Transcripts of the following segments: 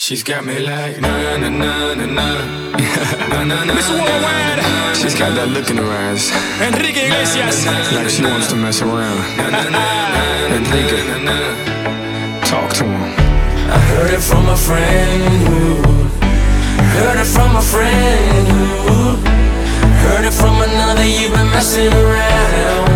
She's got me like na na na na na na na na. Mr. Worldwide. She's got that look in her eyes, Enrique Iglesias. like she wants to mess around. Enrique, talk to him. I heard it from a friend who heard it from a friend who heard it from another. You've been messing around.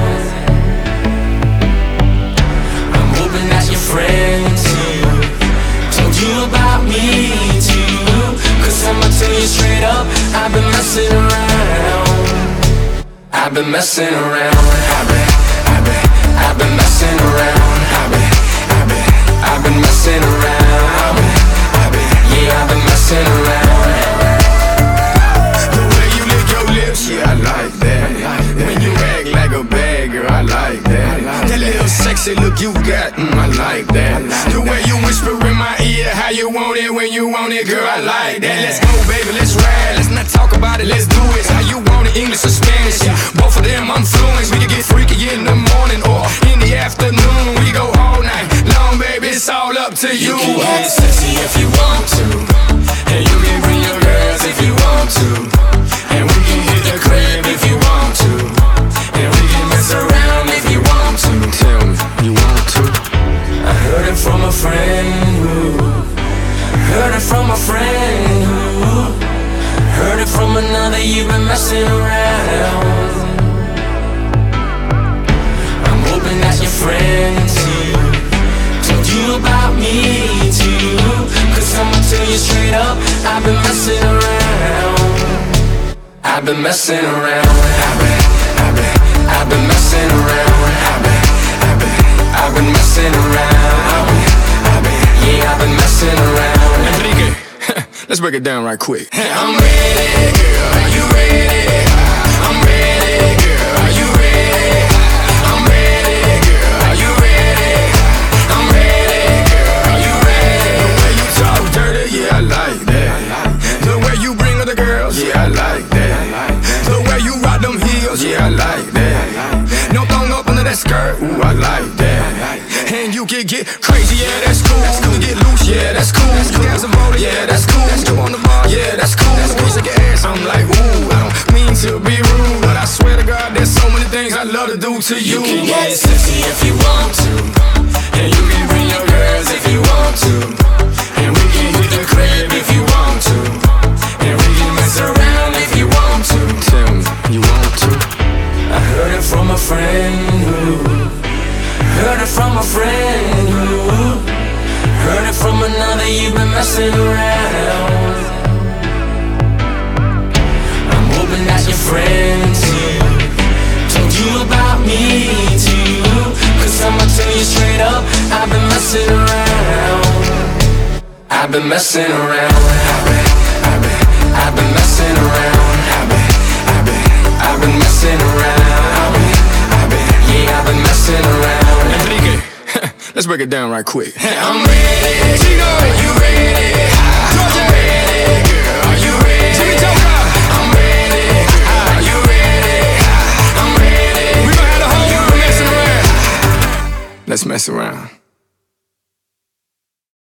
I'm hoping that your friend too told you about me too. Cause I'ma tell you straight up, I've been messing around. I've been messing around. I've been messing around. I've been messing around. Yeah, I've been messing around. The way you lick your lips, yeah, I like that. When you act like a bad girl, I like that. That little sexy look you got, I like that. The way you whisper in my ear, how you want it when you want it, girl, I like that. Let's go, baby, let's ride. Let's not talk about it, let's do it. How you want it, English or Spanish? Yeah, both of them I'm fluent. We can get freaky in the morning or in the afternoon. We go all night long, baby, it's all up to you. You can get sexy if you want to, and you can bring your girls if you want to, and we can hit the crib if you want to, and we can mess around if you want to. Tell me, you want to? I heard it from a friend who heard it from a friend who heard it from another. You've been messing around. I'm hoping that your friend too told you about me too. Cause I'ma tell you straight up, I've been messing around. I've been messing around. I've been messing around. I've been messing around. Yeah, I've been messing around. Enrique, let's break it down right quick. I'm ready, girl, are you ready? I'm ready, girl, are you ready? I'm ready, girl, are you ready? I'm ready, girl, are you ready? The way you talk dirty, yeah, I like that. The way you bring other girls, yeah, I like that. The way you rock them heels, yeah, I like that. No thong up under that skirt, ooh, I like that. And you can get crazy, yeah, that's cool. You can get loose, yeah, that's cool. You can have some roller, yeah, that's cool. Jump on the bar, yeah, that's cool. When you shake your ass, I'm like, ooh, I don't mean to be rude, but I swear to God, there's so many things I love to do to you. You can get sexy if you want to, and you can bring your girls if you want to, and we can hit the crib if you want to, and we can mess around if you want to. Tell me, you want to? I heard it from a friend who heard it from a friend who heard it from another. You've been messing around. I'm hoping that your friend too told you about me too. Cause I'ma tell you straight up, I've been messing around. I've been messing around. I've been messing around. I've been messing around. Yeah, I've been messing around. Enrique, let's break it down right quick. I'm ready, Chico, are you ready? I'm ready, girl, are you ready? I'm ready, are you ready? I'm ready. We gon' have the whole world messing around. Let's mess around.